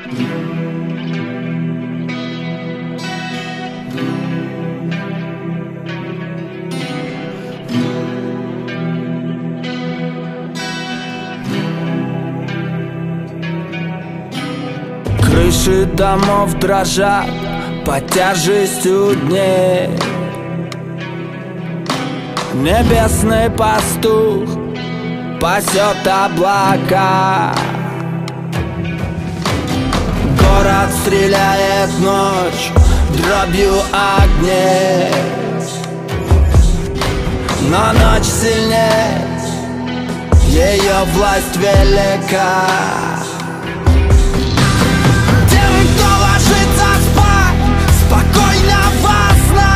Крыши домов дрожат под тяжестью дней. Небесный пастух пасет облака. Город стреляет ночь дробью огней. Но ночь сильнее, ее власть велика. Спокойного сна.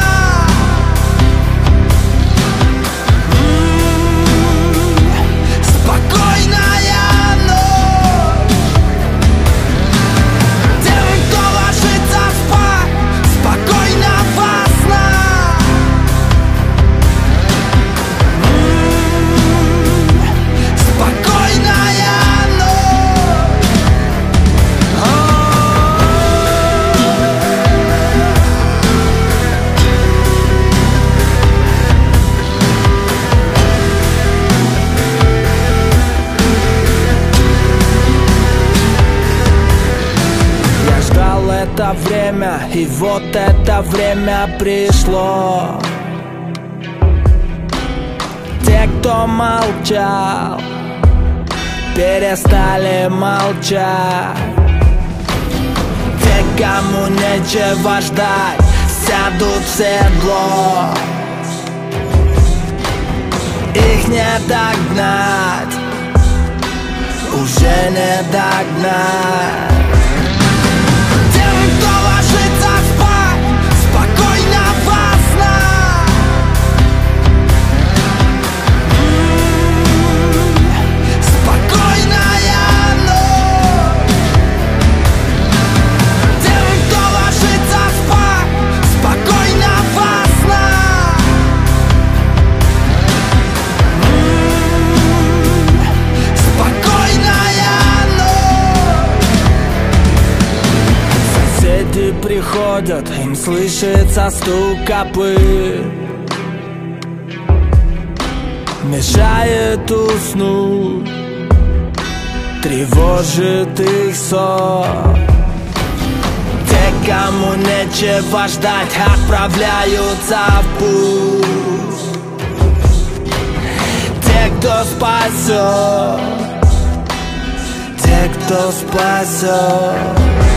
Спокойная ночь. Тем, кто ложится спать, спокойного сна. Спокойная ночь. Это время, и вот это время пришло. Те, кто молчал, перестали молчать. Те, кому нечего ждать, сядут в седло. Их не догнать, уже не догнать. Кто ложится спать, спокойного сна. Спокойная ночь. Тем, кто ложится спать, спокойного сна. Спокойная ночь. Соседи приходят, им слышится стук копыт. Мешает уснуть, тревожит их сон. Те, кому нечего ждать, отправляются в путь. Те, кто спасет, те, кто спасет.